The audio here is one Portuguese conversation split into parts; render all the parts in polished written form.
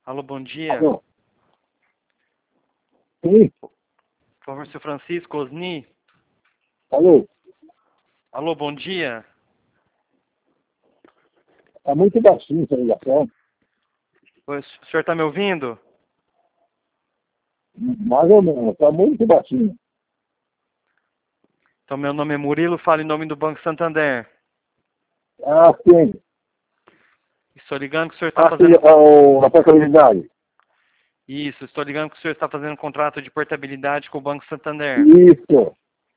Alô, bom dia. Alô? Sim, Por favor, seu Francisco Osni. alô? Alô, bom dia. Está muito baixinho essa ligação. Oi, o senhor está me ouvindo? Mais ou menos, está muito baixinho. Então, meu nome é Murilo, falo em nome do Banco Santander. Ah, sim. Estou ligando que o senhor está Ah, sim, fazendo... a portabilidade. Isso, estou ligando que o senhor está fazendo um contrato de portabilidade com o Banco Santander. Isso.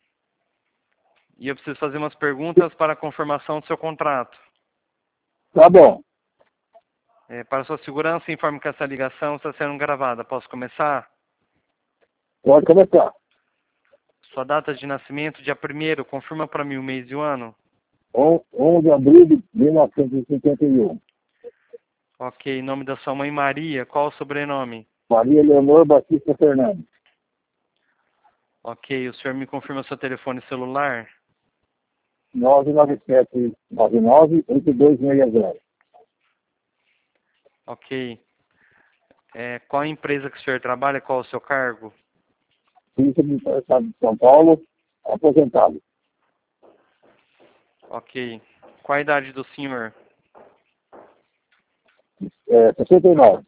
E eu preciso fazer umas perguntas para a confirmação do seu contrato. Tá bom. Para sua segurança, informe que essa ligação está sendo gravada. Posso começar? Pode começar. Sua data de nascimento, dia 1º, confirma para mim o mês e o ano. 11 de abril de 1951. Ok, nome da sua mãe, Maria. Qual o sobrenome? Maria Leonor Batista Fernandes. Ok, o senhor me confirma seu telefone celular? 997998260. Ok. Qual a empresa que o senhor trabalha? Qual o seu cargo? Polícia Militar do Estado de São Paulo, aposentado. Ok. Qual a idade do senhor? 69.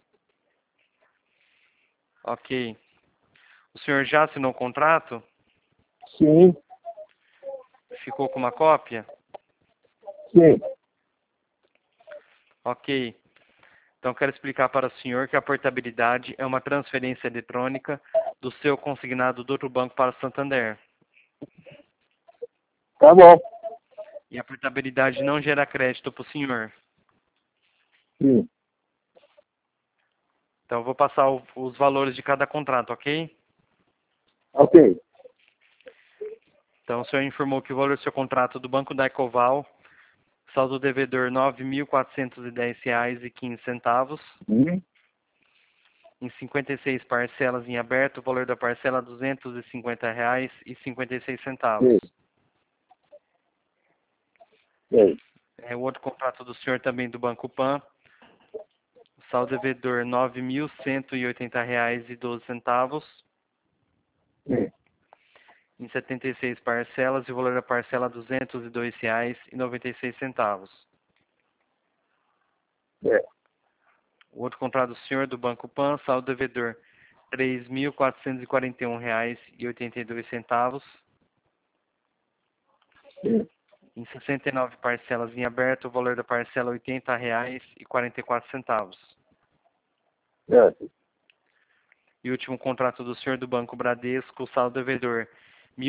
Ok. O senhor já assinou o contrato? Sim, Ficou com uma cópia? sim. Ok. Então, quero explicar para o senhor que a portabilidade é uma transferência eletrônica do seu consignado do outro banco para o Santander. Tá bom. E a portabilidade não gera crédito para o senhor. Sim. Então, eu vou passar os valores de cada contrato, ok? Ok. Então, o senhor informou que o valor do seu contrato do Banco da Ecoval, saldo devedor R$ 9.410,15. Sim. Em 56 parcelas em aberto, o valor da parcela R$ 250,56. Sim. Sim. O outro contrato do senhor também do Banco Pan, saldo devedor R$ 9.180,12. Sim. Em 76 parcelas e o valor da parcela R$ 202,96. É. O outro contrato do senhor do Banco Pan, saldo devedor R$ 3.441,82. Sim. Em 69 parcelas em aberto, o valor da parcela R$ 80,44. Certo. E o último contrato do senhor do Banco Bradesco, saldo devedor R$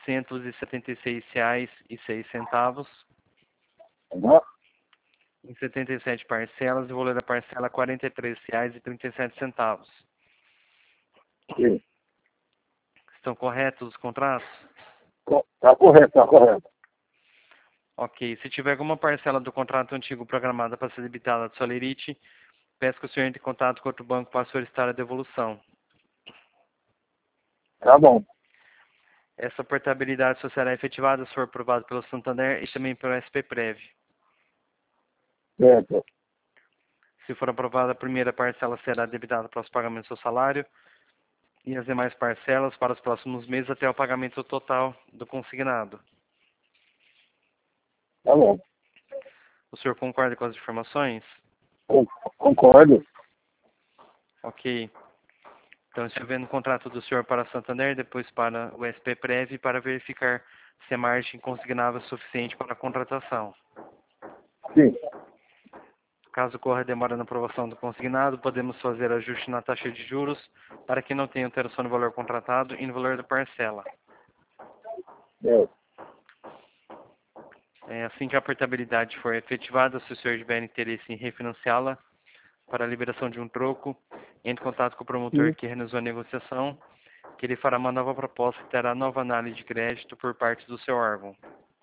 1.976,06. Uhum. Em 77 parcelas, o valor da parcela R$ 43,37. Sim. Estão corretos os contratos? Tá correto, tá correto. Ok. Se tiver alguma parcela do contrato antigo programada para ser debitada do Solerite, peço que o senhor entre em contato com outro banco para solicitar a devolução. Tá bom. Essa portabilidade só será efetivada se for aprovado pelo Santander e também pelo SP-Prev. Certo. Se for aprovada, a primeira parcela será debitada para os pagamentos do seu salário e as demais parcelas para os próximos meses até o pagamento total do consignado. Tá bom. O senhor concorda com as informações? Concordo. Ok. Então, estou vendo o contrato do senhor para a Santander, depois para o SP-Prev, para verificar se a margem consignável é suficiente para a contratação. Sim. Caso ocorra demora na aprovação do consignado, podemos fazer ajuste na taxa de juros para que não tenha alteração no valor contratado e no valor da parcela. É. Assim que a portabilidade for efetivada, se o senhor tiver interesse em refinanciá-la para a liberação de um troco, entre em contato com o promotor Sim. que realizou a negociação, que ele fará uma nova proposta e terá nova análise de crédito por parte do seu órgão.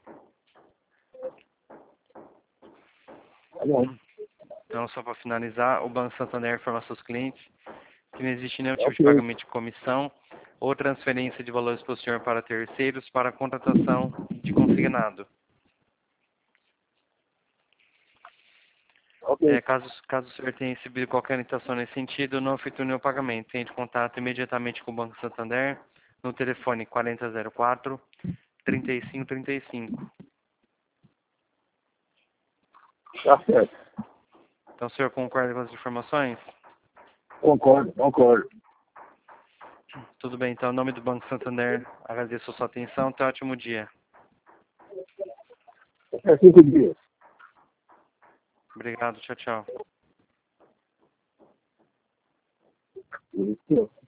Tá bom. Então, só para finalizar, o Banco Santander informa aos seus clientes que não existe nenhum tipo de Ok. pagamento de comissão ou transferência de valores para o senhor para terceiros para a contratação de consignado. Ok. Caso o senhor tenha recebido qualquer orientação nesse sentido, não efetue nenhum pagamento. Entre em contato imediatamente com o Banco Santander no telefone 4004-3535. Tá certo. Então o senhor concorda com as informações? Concordo, concordo. Tudo bem, então, em nome do Banco Santander, agradeço a sua atenção. Tenha um ótimo dia. É 5 dias. Obrigado, tchau, tchau. Isso.